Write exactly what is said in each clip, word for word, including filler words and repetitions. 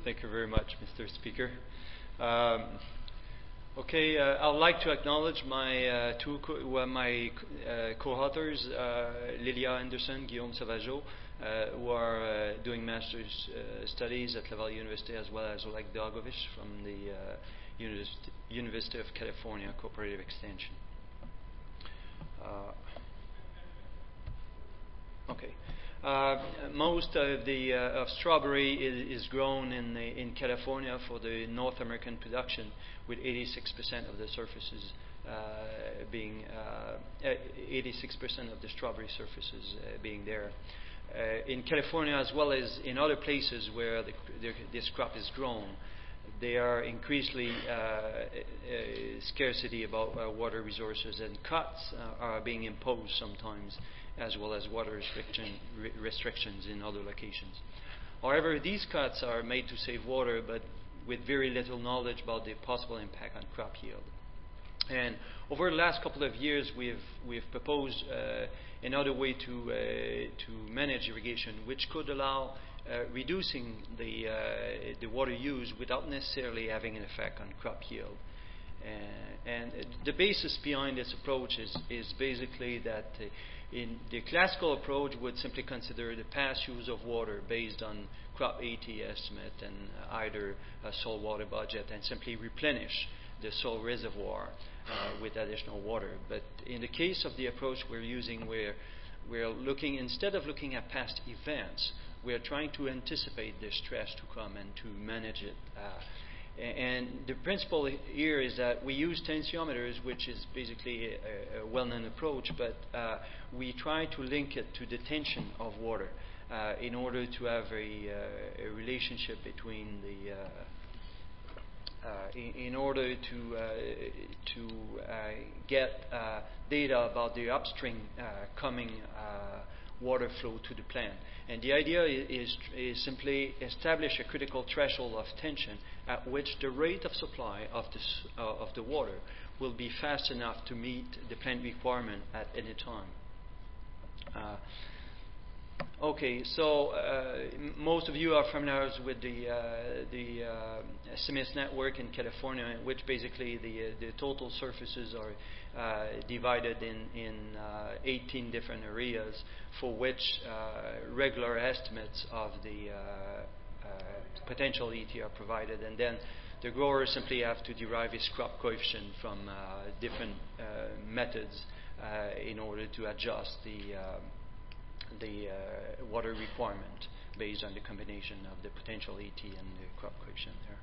Thank you very much, Mister Speaker. Um, okay, uh, I would like to acknowledge my uh, two co- well, my uh, co-authors, uh, Lilia Anderson, Guillaume Sauvageau, uh, who are uh, doing master's uh, studies at Laval University, as well as Oleg Dogovich from the uh, University, University of California Cooperative Extension. Uh, okay. Uh, most of the uh, of strawberry is, is grown in the, in California for the North American production, with eighty-six percent of the surfaces uh, being uh, eighty-six percent of the strawberry surfaces uh, being there. Uh, in California, as well as in other places where the, the, this crop is grown, there are increasingly uh, uh, scarcity about uh, water resources, and cuts uh, are being imposed sometimes, as well as water restriction, re restrictions in other locations. However, these cuts are made to save water, but with very little knowledge about the possible impact on crop yield. And over the last couple of years, we've we've proposed uh, another way to uh, to manage irrigation, which could allow uh, reducing the uh, the water use without necessarily having an effect on crop yield. Uh, and the basis behind this approach is is basically that uh, in the classical approach would simply consider the past use of water based on crop AT estimate and either a soil water budget, and simply replenish the soil reservoir uh, with additional water. But in the case of the approach we're using, where we're looking, instead of looking at past events, we're trying to anticipate the stress to come and to manage it. Uh, And the principle here is that we use tensiometers, which is basically a, a well-known approach, but uh, we try to link it to the tension of water uh, in order to have a, uh, a relationship between the, uh, uh, in, in order to, uh, to uh, get uh, data about the upstream uh, coming uh, water flow to the plant. And the idea is, is simply establish a critical threshold of tension at which the rate of supply of, this, uh, of the water will be fast enough to meet the plant requirement at any time. Uh, okay, so uh, most of you are familiar with the, uh, the uh, S M S network in California, in which basically the, uh, the total surfaces are Uh, divided in, in uh, eighteen different areas, for which uh, regular estimates of the uh, uh, potential E T are provided, and then the growers simply have to derive his crop coefficient from uh, different uh, methods uh, in order to adjust the, uh, the uh, water requirement based on the combination of the potential E T and the crop coefficient there.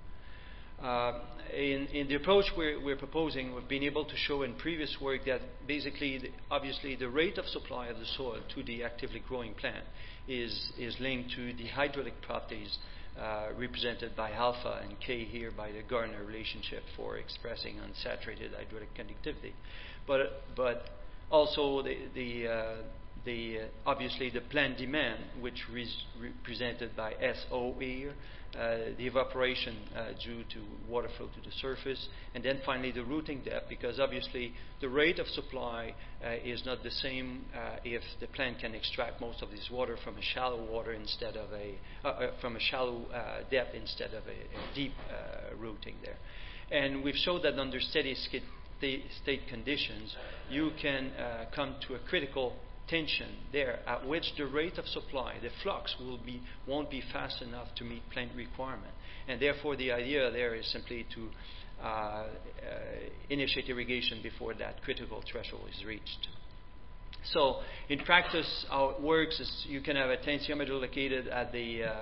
Uh, in, in the approach we're, we're proposing, we've been able to show in previous work that basically, the, obviously, the rate of supply of the soil to the actively growing plant is, is linked to the hydraulic properties uh, represented by alpha and K here by the Gardner relationship for expressing unsaturated hydraulic conductivity. But, but also the, the, uh, the uh, obviously the plant demand, which is represented by S O here, Uh, the evaporation uh, due to water flow to the surface, and then finally the rooting depth, because obviously the rate of supply uh, is not the same uh, if the plant can extract most of this water from a shallow water instead of a uh, uh, from a shallow uh, depth instead of a, a deep uh, rooting there. And we've showed that under steady state conditions, you can uh, come to a critical tension there at which the rate of supply, the flux, will be won't be fast enough to meet plant requirement, and therefore the idea there is simply to uh, uh, initiate irrigation before that critical threshold is reached. So in practice, how it works is you can have a tensiometer located at the uh,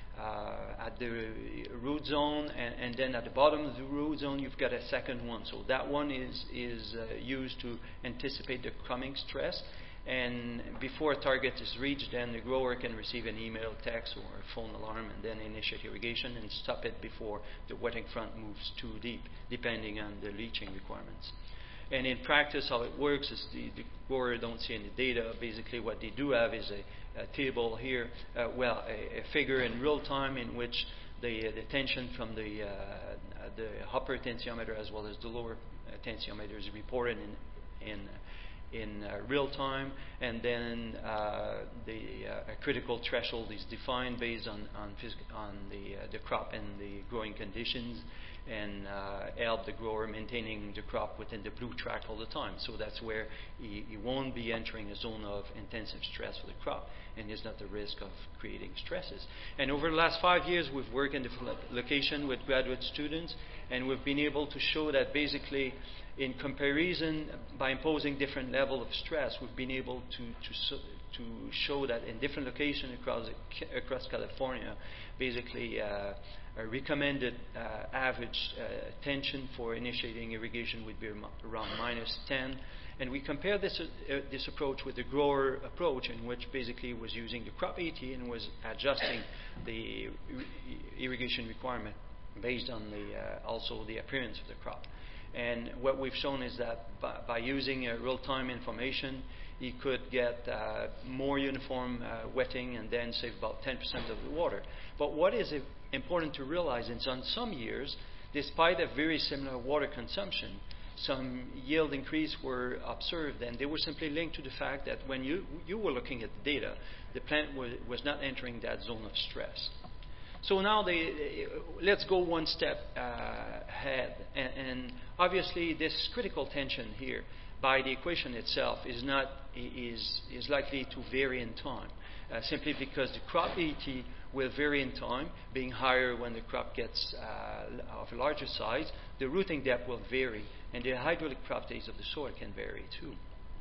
uh, at the root zone, and, and then at the bottom of the root zone you've got a second one. So that one is is uh, used to anticipate the coming stress. And before a target is reached, then the grower can receive an email, text, or a phone alarm, and then initiate irrigation and stop it before the wetting front moves too deep, depending on the leaching requirements. And in practice, how it works is the, the grower don't see any data. Basically, what they do have is a, a table here, uh, well, a, a figure in real time in which the, uh, the tension from the, uh, the upper tensiometer as well as the lower uh, tensiometer is reported in, in in uh, real time, and then uh, the uh, critical threshold is defined based on on, on the uh, the crop and the growing conditions, and uh, help the grower maintaining the crop within the blue track all the time. So that's where he, he won't be entering a zone of intensive stress for the crop, and there's not the risk of creating stresses. And over the last five years, we've worked in different locations with graduate students, and we've been able to show that basically, in comparison, by imposing different level of stress, we've been able to to, to show that in different locations across across California, basically uh, a recommended uh, average uh, tension for initiating irrigation would be around minus ten. And we compared this uh, this approach with the grower approach, in which basically was using the crop AT and was adjusting the irrigation requirement based on the uh, also the appearance of the crop. And what we've shown is that by, by using uh, real-time information, you could get uh, more uniform uh, wetting and then save about ten percent of the water. But what is uh, important to realize is on some years, despite a very similar water consumption, some yield increase were observed, and they were simply linked to the fact that when you, you were looking at the data, the plant was, was not entering that zone of stress. So now they, let's go one step uh, ahead, and, and obviously this critical tension here by the equation itself is not is is likely to vary in time, uh, simply because the crop AT will vary in time, being higher when the crop gets uh, of a larger size. The rooting depth will vary, and the hydraulic properties of the soil can vary too.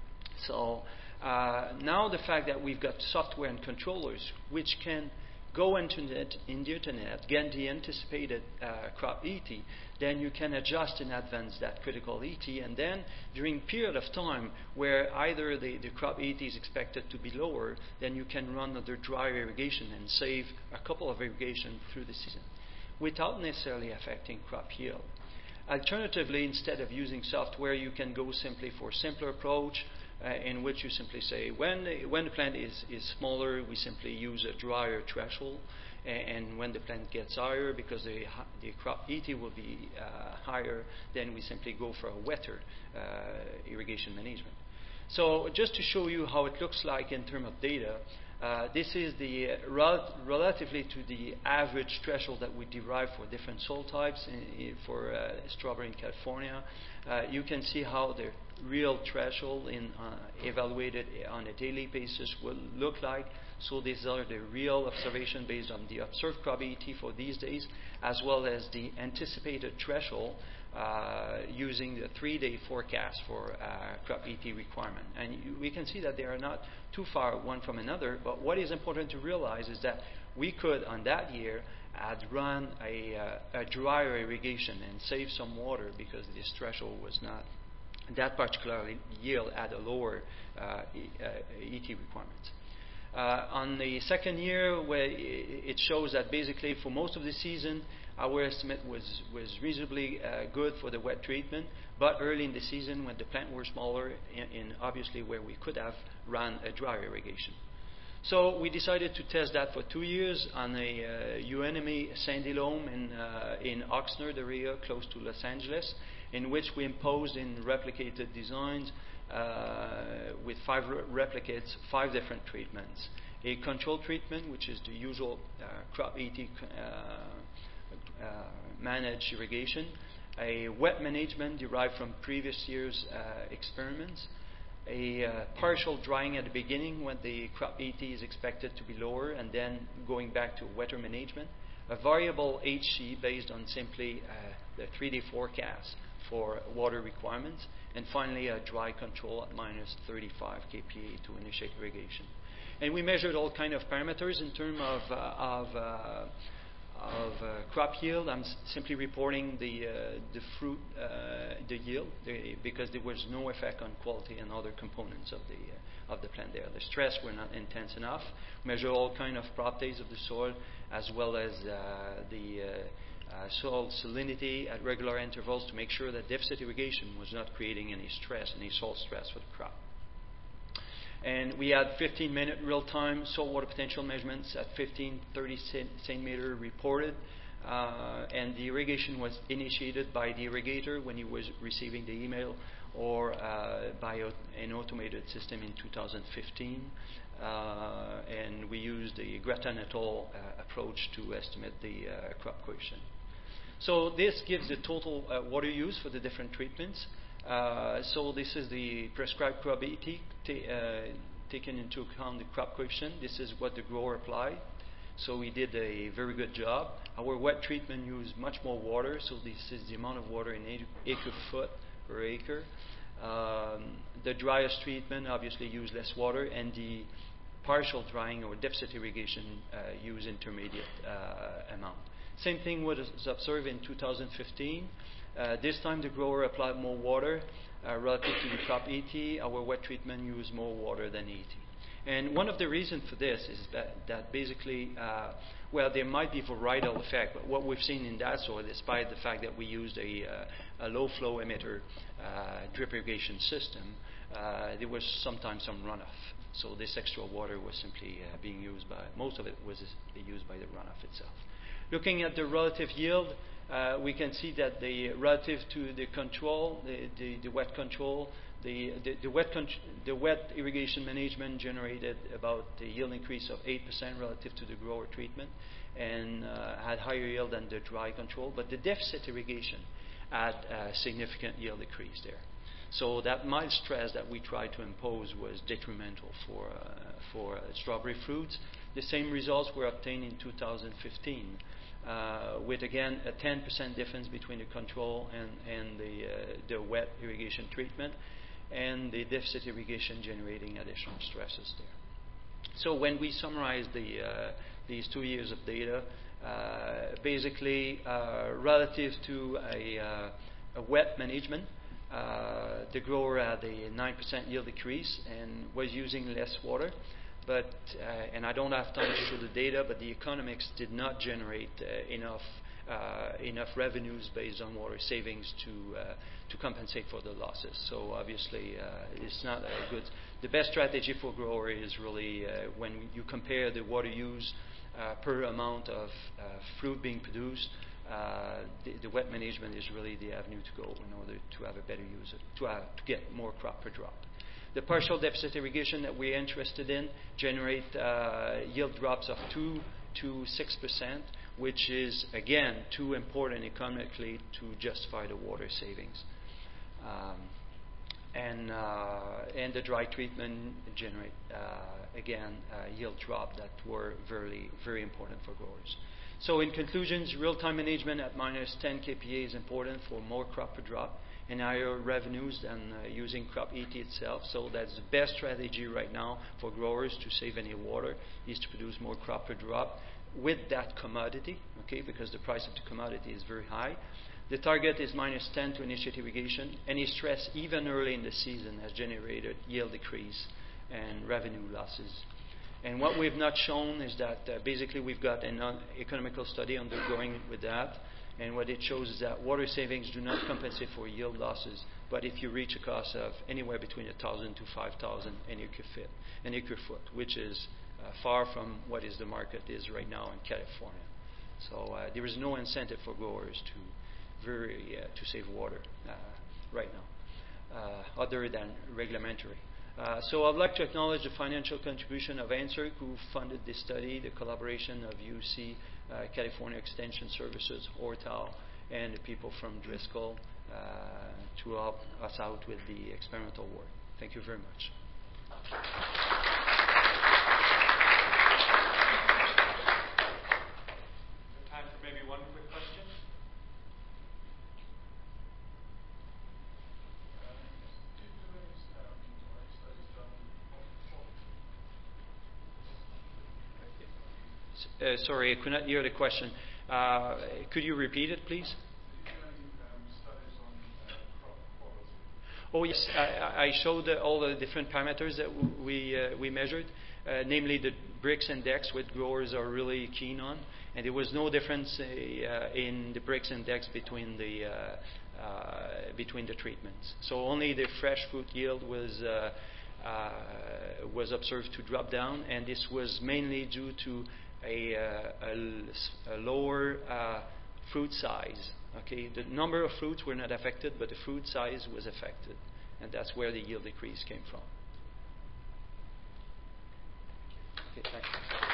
So uh, now the fact that we've got software and controllers which can go into net, in the internet, get the anticipated uh, crop E T, then you can adjust in advance that critical E T, and then during period of time where either the, the crop E T is expected to be lower, then you can run under dry irrigation and save a couple of irrigation through the season without necessarily affecting crop yield. Alternatively, instead of using software, you can go simply for a simpler approach, Uh, in which you simply say, when, when the plant is, is smaller, we simply use a drier threshold, and, and when the plant gets higher, because the, the crop E T will be uh, higher, then we simply go for a wetter uh, irrigation management. So just to show you how it looks like in terms of data, uh, this is the uh, rel relatively to the average threshold that we derive for different soil types in, in, for uh, strawberry in California. Uh, you can see how the real threshold in, uh, evaluated on a daily basis will look like. So these are the real observation based on the observed crop E T for these days, as well as the anticipated threshold uh, using the three-day forecast for uh, crop E T requirement. And you, we can see that they are not too far one from another, but what is important to realize is that we could, on that year, had run a, uh, a drier irrigation and save some water because this threshold was not that particular yield at a lower uh, e, uh, E T requirement. Uh, on the second year, where it shows that basically for most of the season, our estimate was, was reasonably uh, good for the wet treatment, but early in the season when the plant were smaller, in, in obviously where we could have run a dry irrigation. So we decided to test that for two years on a uh, Euonymy sandy loam in, uh, in Oxnard area close to Los Angeles, in which we imposed in replicated designs uh, with five re replicates, five different treatments. A control treatment, which is the usual uh, crop E T uh, uh, managed irrigation. A wet management derived from previous year's uh, experiments. A uh, partial drying at the beginning when the crop E T is expected to be lower, and then going back to wetter management. A variable H C based on simply uh, the three-day forecast for water requirements, and finally a dry control at minus thirty-five K P A to initiate irrigation. And we measured all kind of parameters in terms of, uh, of, uh, of uh, crop yield. I'm s simply reporting the, uh, the fruit, uh, the yield, the, because there was no effect on quality and other components of the, uh, of the plant there. The stress were not intense enough. Measure all kind of properties of the soil, as well as uh, the uh, Uh, soil salinity at regular intervals to make sure that deficit irrigation was not creating any stress, any soil stress for the crop. And we had fifteen minute real-time saltwater potential measurements at fifteen, thirty centimeter reported, uh, and the irrigation was initiated by the irrigator when he was receiving the email or uh, by an automated system in two thousand fifteen. Uh, and we used the Gratin-Atoll uh, approach to estimate the uh, crop coefficient. So this gives the total uh, water use for the different treatments. Uh, so this is the prescribed crop E T, uh, taken into account the crop coefficient. This is what the grower applied. So we did a very good job. Our wet treatment used much more water, so this is the amount of water in acre foot per acre. Um, the driest treatment obviously used less water, and the partial drying or deficit irrigation uh, use intermediate uh, amount. Same thing was observed in two thousand fifteen. Uh, this time the grower applied more water uh, relative to the crop E T. Our wet treatment used more water than E T. And one of the reasons for this is that, that basically, uh, well, there might be varietal effect, but what we've seen in that soil, despite the fact that we used a, uh, a low flow emitter uh, drip irrigation system, uh, there was sometimes some runoff. So this extra water was simply uh, being used by, most of it was used by the runoff itself. Looking at the relative yield, uh, we can see that the relative to the control, the, the, the wet control, the, the, the, wet con the wet irrigation management generated about a yield increase of eight percent relative to the grower treatment, and uh, had higher yield than the dry control. But the deficit irrigation had a significant yield decrease there. So that mild stress that we tried to impose was detrimental for, uh, for uh, strawberry fruits. The same results were obtained in two thousand fifteen, uh, with again a ten percent difference between the control and, and the, uh, the wet irrigation treatment, and the deficit irrigation generating additional stresses there. So when we summarize the, uh, these two years of data, uh, basically uh, relative to a, uh, a wet management, Uh, the grower had a nine percent yield decrease and was using less water. But, uh, and I don't have time to show the data, but the economics did not generate uh, enough, uh, enough revenues based on water savings to, uh, to compensate for the losses. So obviously uh, it's not a good, the best strategy for grower is really uh, when you compare the water use uh, per amount of uh, fruit being produced. Uh, the, the wet management is really the avenue to go in order to have a better use, of, to, have, to get more crop per drop. The partial deficit irrigation that we're interested in generate uh, yield drops of two to six percent, which is again too important economically to justify the water savings. Um, and uh, and the dry treatment generate uh, again uh, yield drop that were very very important for growers. So in conclusions, real-time management at minus ten K P A is important for more crop per drop and higher revenues than uh, using crop E T itself. So that's the best strategy right now for growers to save any water, is to produce more crop per drop with that commodity, okay, because the price of the commodity is very high. The target is minus ten to initiate irrigation. Any stress, even early in the season, has generated yield decrease and revenue losses. And what we've not shown is that uh, basically we've got an uh, economical study undergoing with that, and what it shows is that water savings do not compensate for yield losses, but if you reach a cost of anywhere between one thousand to five thousand an acre foot, an acre foot, which is uh, far from what is the market is right now in California. So uh, there is no incentive for growers to very uh, to save water uh, right now, uh, other than regulatory. Uh, so I'd like to acknowledge the financial contribution of ANSERC, who funded this study, the collaboration of U C, uh, California Extension Services, Ortal, and the people from Driscoll uh, to help us out with the experimental work. Thank you very much. Time for maybe one quick question. Uh, sorry, I could not hear the question. Uh, could you repeat it, please? Oh yes, I, I showed uh, all the different parameters that w we uh, we measured, uh, namely the Brix index, which growers are really keen on, and there was no difference uh, in the Brix index between the uh, uh, between the treatments. So only the fresh fruit yield was uh, uh, was observed to drop down, and this was mainly due to a, uh, a, a lower uh, fruit size. Okay, the number of fruits were not affected, but the fruit size was affected. and that's where the yield decrease came from. Okay, thank you.